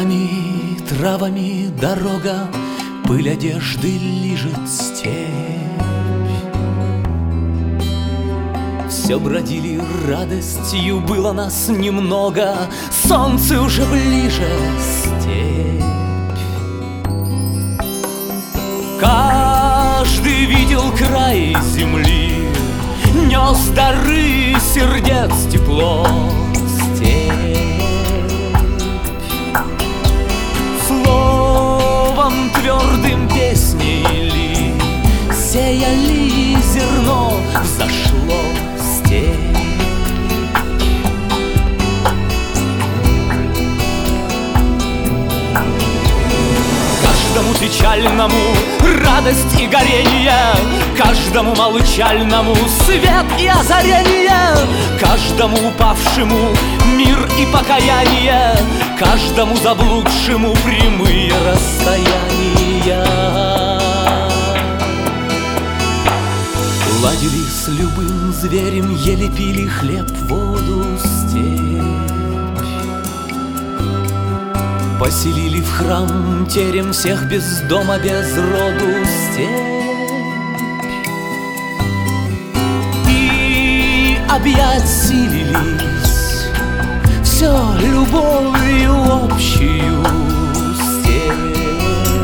ветрами, травами дорога, пыль одежды лижет степь. Все бродили радостью, было нас немного, солнце уже ближе, степь. Каждый видел край земли, нес дары сердец тепло, степь. Словом твердым песней ли сеяли зерно, взошло степь. Каждому печальному радость и горение, каждому молчальному свет и озарение, каждому упавшему мир и покаяние, каждому заблудшему прямые расстояния. Ладили с любым зверем, ели, пили хлеб, воду, степь. Поселили в храм терем всех без дома, без роду, степь. И объять силились все любовью общую, степь.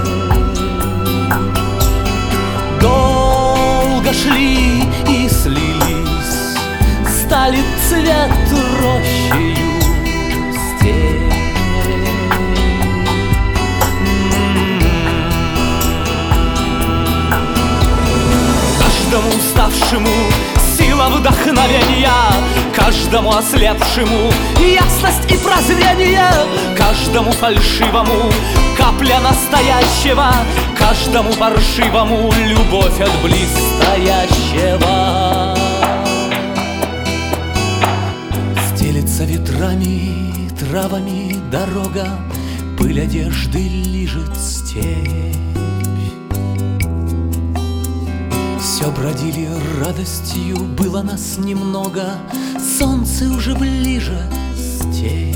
Долго шли и слились, стали цвет рощею, степь. Каждому уставшему сила вдохновения, каждому ослепшему ясность и прозрение, каждому фальшивому капля настоящего, каждому паршивому любовь от близстоящего. Стелется ветрами, травами дорога, пыль одежды лижет степь. Все бродили радостью, было нас немного, солнце уже ближе, степь.